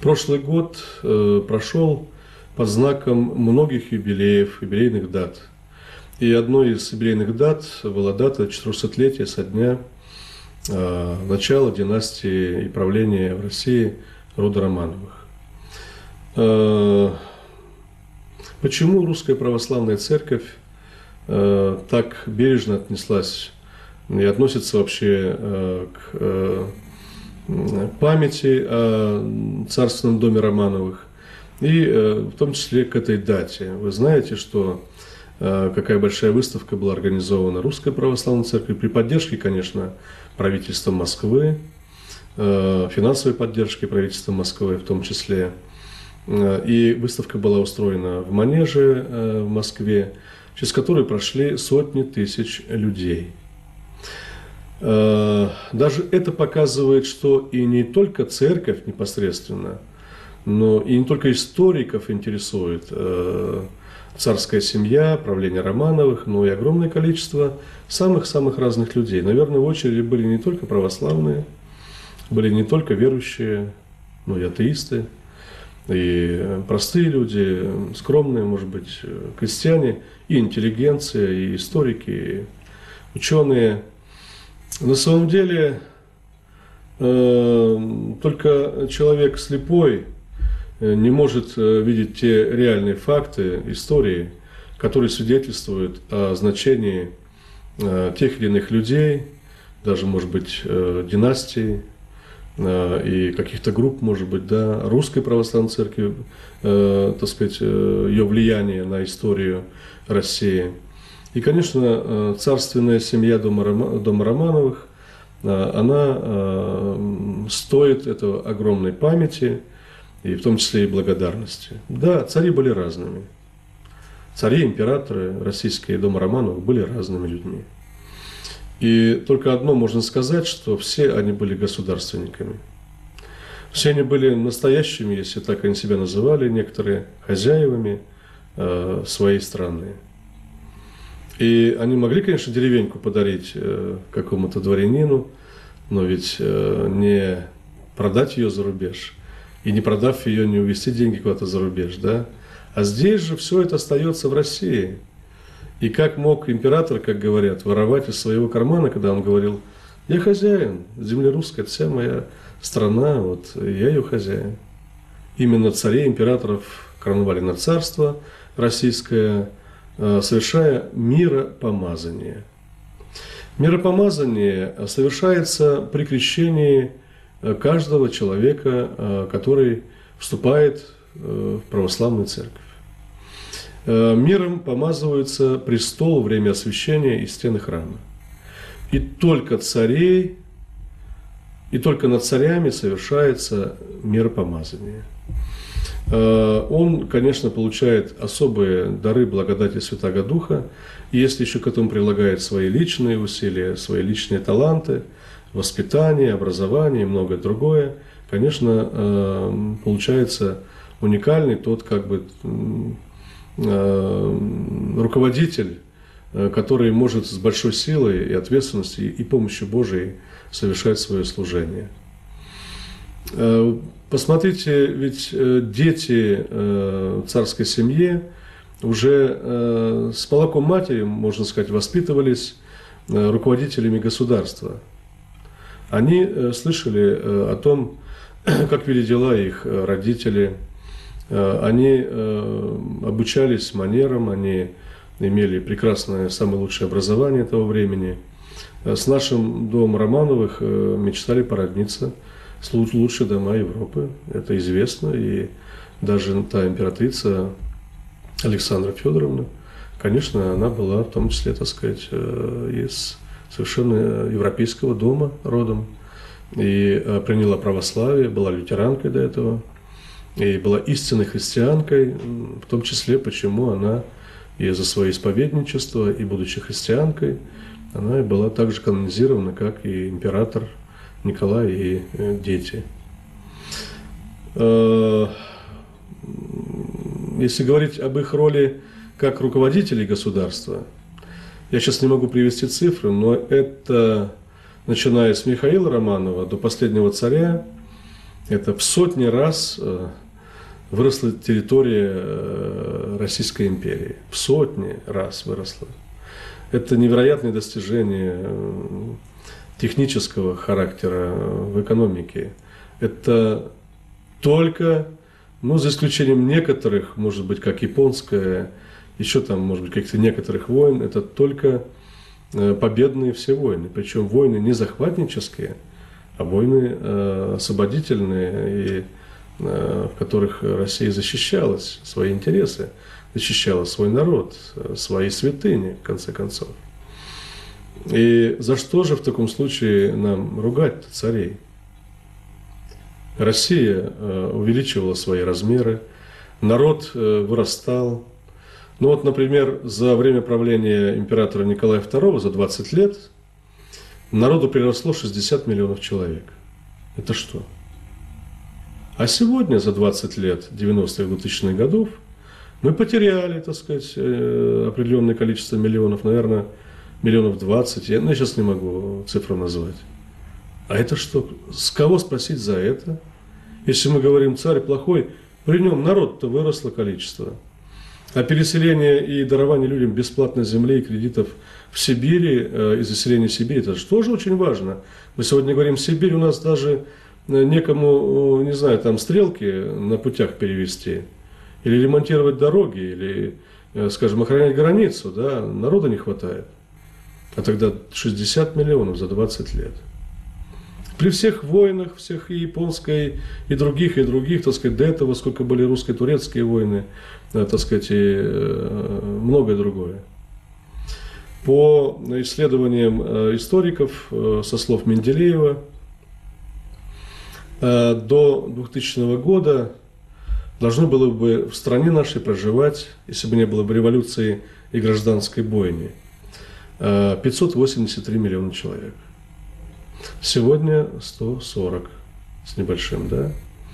Прошлый год прошел под знаком многих юбилеев, юбилейных дат. И одной из юбилейных дат была дата 400-летия со дня начала династии и правления в России рода Романовых. Почему Русская Православная Церковь так бережно отнеслась и относится вообще к памяти о царственном доме Романовых, и в том числе к этой дате? Вы знаете, что какая большая выставка была организована Русской Православной Церковью при поддержке, конечно, правительства Москвы, финансовой поддержки правительства Москвы в том числе. И выставка была устроена в Манеже в Москве, через которую прошли сотни тысяч людей. Даже это показывает, что и не только церковь непосредственно, но и не только историков интересует царская семья, правление Романовых, но и огромное количество самых-самых разных людей. Наверное, в очереди были не только православные, были не только верующие, но и атеисты, и простые люди, скромные, может быть, крестьяне, и интеллигенция, и историки, и ученые. На самом деле, только человек слепой не может видеть те реальные факты истории, которые свидетельствуют о значении тех или иных людей, даже, может быть, династий и каких-то групп, может быть, да, Русской Православной Церкви, так сказать, ее влияние на историю России. И, конечно, царственная семья дома Романовых, она стоит этого огромной памяти, и в том числе и благодарности. Да, цари были разными. Цари, императоры российские дома Романовых были разными людьми. И только одно можно сказать, что все они были государственниками. Все они были настоящими, если так они себя называли, некоторые хозяевами своей страны. И они могли, конечно, деревеньку подарить какому-то дворянину, но ведь не продать ее за рубеж, и не продав ее, не увезти деньги куда-то за рубеж, да? А здесь же все это остается в России. И как мог император, как говорят, воровать из своего кармана, когда он говорил: я хозяин, земля русская, это вся моя страна, вот я ее хозяин. Именно царей, императоров короновали на царство российское, совершая миропомазание. Миропомазание совершается при крещении каждого человека, который вступает в православную церковь. Миром помазывается престол, время освящения и стены храма. И только царей, и только над царями совершается миропомазание. Он, конечно, получает особые дары благодати Святаго Духа, и если еще к этому прилагает свои личные усилия, свои личные таланты, воспитание, образование и многое другое, конечно, получается уникальный тот как бы руководитель, который может с большой силой и ответственностью и помощью Божией совершать свое служение. Посмотрите, ведь дети царской семьи уже с молоком матери, можно сказать, воспитывались руководителями государства. Они слышали о том, как вели дела их родители, они обучались манерам, они имели прекрасное, самое лучшее образование того времени. С нашим домом Романовых мечтали породниться с лучшей дома Европы, это известно, и даже та императрица Александра Федоровна, конечно, она была в том числе, так сказать, из совершенно европейского дома родом, и приняла православие, была лютеранкой до этого, и была истинной христианкой, в том числе, почему она и за свое исповедничество, и будучи христианкой, она и была так же канонизирована, как и император Николай и дети. Если говорить об их роли как руководителей государства, я сейчас не могу привести цифры, но это, начиная с Михаила Романова до последнего царя, Это в сотни раз выросла территория Российской империи. В сотни раз выросла. Это невероятные достижения технического характера в экономике. Это только, ну, за исключением некоторых, может быть, как японская, еще там, может быть, каких-то некоторых войн, это только победные все войны. Причем войны не захватнические, а войны освободительные, и в которых Россия защищалась свои интересы, защищала свой народ, свои святыни, в конце концов. И за что же в таком случае нам ругать царей? Россия увеличивала свои размеры, народ вырастал. Ну вот, например, за время правления императора Николая II, за 20 лет, народу приросло 60 миллионов человек. Это что? А сегодня, за 20 лет, 90-х, 2000-х годов, мы потеряли, так сказать, определенное количество миллионов, наверное, миллионов 20, я сейчас не могу цифру назвать. А это что? С кого спросить за это? Если мы говорим, царь плохой, при нем народ-то выросло количество. А переселение и дарование людям бесплатной земли и кредитов в Сибири и заселение Сибири, это же тоже очень важно. Мы сегодня говорим, Сибирь, у нас даже некому, не знаю, там стрелки на путях перевести, или ремонтировать дороги, или, скажем, охранять границу, да, народа не хватает. А тогда 60 миллионов за 20 лет. При всех войнах, всех и японской, и других, так сказать, до этого, сколько были русско-турецкие войны, так сказать, и многое другое. По исследованиям историков, со слов Менделеева, до 2000 года должно было бы в стране нашей проживать, если бы не было бы революции и гражданской бойни, 583 миллиона человек. Сегодня 140 с небольшим, да?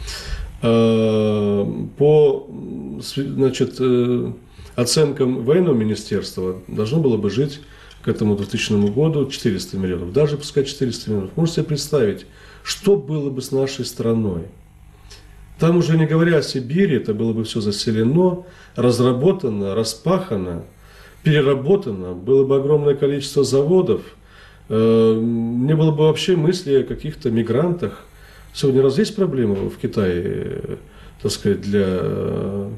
По, значит, оценкам военного министерства должно было бы жить к этому 2000 году 400 миллионов. Даже пускай 400 миллионов. Можете себе представить, что было бы с нашей страной? Там уже не говоря о Сибири, это было бы все заселено, разработано, распахано, переработано, было бы огромное количество заводов, не было бы вообще мысли о каких-то мигрантах. Сегодня разве есть проблемы в Китае, так сказать, для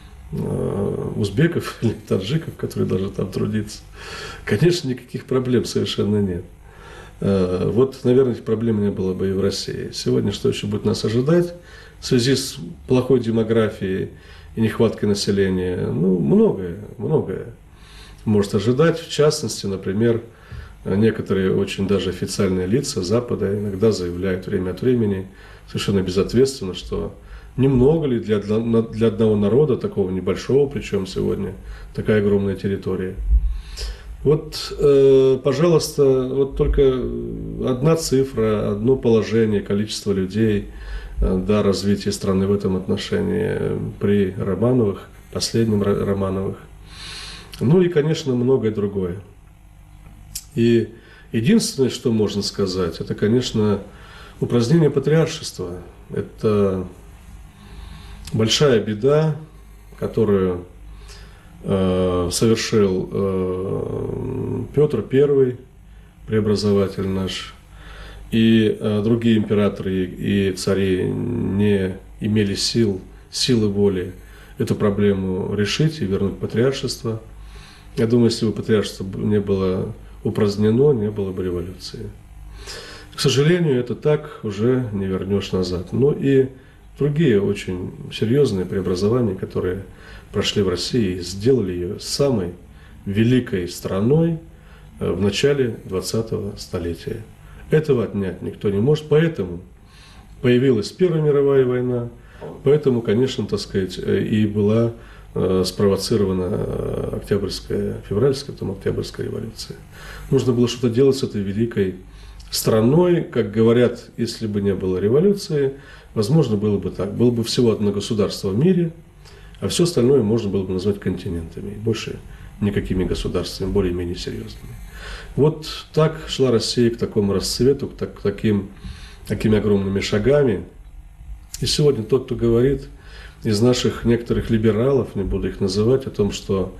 узбеков или таджиков, которые должны там трудиться? Конечно, никаких проблем совершенно нет. Вот, наверное, этих проблем не было бы и в России. Сегодня что еще будет нас ожидать в связи с плохой демографией и нехваткой населения? Ну, многое может ожидать. В частности, например, некоторые очень даже официальные лица Запада иногда заявляют время от времени совершенно безответственно, что немного ли для одного народа, такого небольшого, причем сегодня такая огромная территория. Вот, пожалуйста, вот только одна цифра, одно положение, количество людей, да, развитие страны в этом отношении при Романовых, последнем Романовых. Ну и, конечно, многое другое. И единственное, что можно сказать, это, конечно, упразднение патриаршества. Это большая беда, которую совершил Петр I, преобразователь наш, и другие императоры и цари не имели силы воли эту проблему решить и вернуть патриаршество. Я думаю, если бы патриаршество не было упразднено, не было бы революции. К сожалению, это так уже не вернешь назад. Но и другие очень серьезные преобразования, которые прошли в России и сделали ее самой великой страной в начале 20-го столетия. Этого отнять никто не может, поэтому появилась Первая мировая война, поэтому, конечно, так сказать, и была спровоцирована февральская, потом Октябрьская революция. Нужно было что-то делать с этой великой страной, как говорят, если бы не было революции, возможно, было бы так. Было бы всего одно государство в мире, а все остальное можно было бы назвать континентами. Больше никакими государствами, более-менее серьезными. Вот так шла Россия к такому расцвету, к такими огромными шагами. И сегодня тот, кто говорит из наших некоторых либералов, не буду их называть, о том, что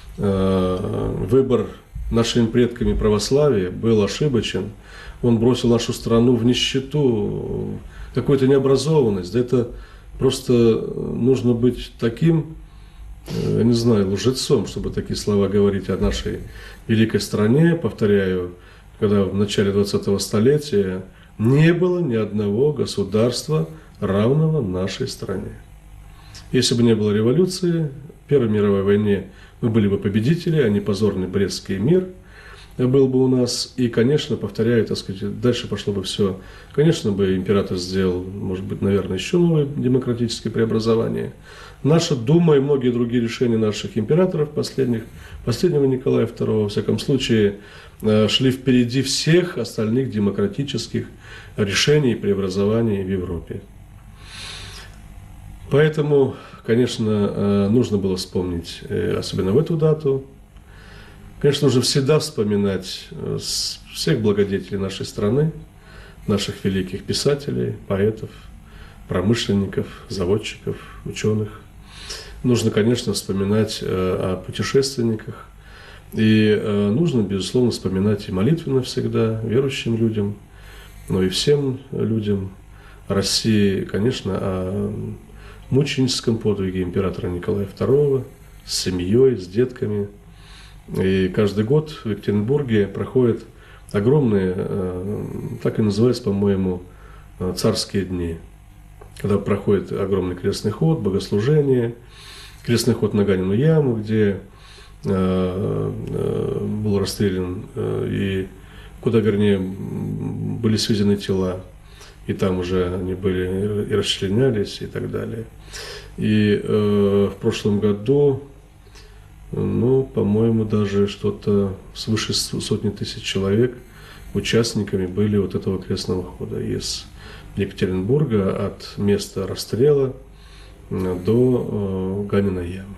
выбор нашими предками православия был ошибочен, он бросил нашу страну в нищету, какую-то необразованность. Да это просто нужно быть таким, я не знаю, лжецом, чтобы такие слова говорить о нашей великой стране. Повторяю, когда в начале 20-го столетия не было ни одного государства, равного нашей стране. Если бы не было революции, в Первой мировой войне мы были бы победители, а не позорный Брестский мир был бы у нас. И, конечно, повторяю, так сказать, дальше пошло бы все. Конечно, бы император сделал, может быть, наверное, еще новые демократические преобразования. Наша Дума и многие другие решения наших императоров последнего Николая II, во всяком случае, шли впереди всех остальных демократических решений и преобразований в Европе. Поэтому, конечно, нужно было вспомнить, особенно в эту дату, конечно, нужно всегда вспоминать всех благодетелей нашей страны, наших великих писателей, поэтов, промышленников, заводчиков, ученых. Нужно, конечно, вспоминать о путешественниках. И нужно, безусловно, вспоминать и молитвенно всегда верующим людям, но и всем людям России, конечно, о мученическом подвиге императора Николая II с семьей, с детками. И каждый год в Екатеринбурге проходят огромные, так и называются, по-моему, царские дни, когда проходит огромный крестный ход, богослужение, крестный ход на Ганину яму, где был расстрелян и куда, вернее, были свезены тела. И там уже они были и расчленялись и так далее. И в прошлом году, ну, по-моему, даже что-то свыше сотни тысяч человек участниками были вот этого крестного хода из Екатеринбурга от места расстрела до Ганиной ямы.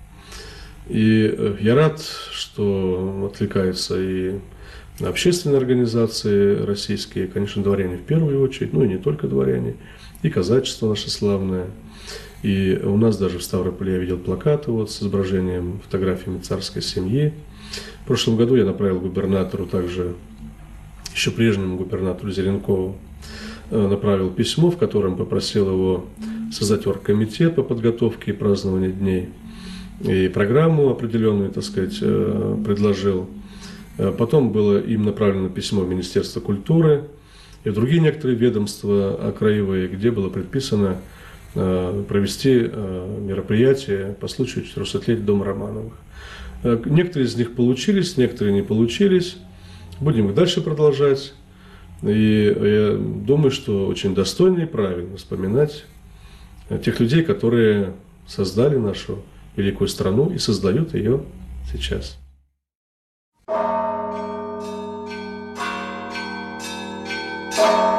И я рад, что откликаются и общественные организации российские, конечно, дворяне в первую очередь, ну и не только дворяне, и казачество наше славное. И у нас даже в Ставрополе я видел плакаты вот с изображением, фотографиями царской семьи. В прошлом году я направил губернатору, также еще прежнему губернатору Зеленкову, направил письмо, в котором попросил его создать оргкомитет по подготовке и празднованию дней. И программу определенную, так сказать, предложил. Потом было им направлено письмо в Министерство культуры и в другие некоторые ведомства краевые, где было предписано провести мероприятие по случаю 400-летия Дома Романовых. Некоторые из них получились, некоторые не получились. Будем их дальше продолжать. И я думаю, что очень достойно и правильно вспоминать тех людей, которые создали нашу великую страну и создают ее сейчас. Thank you.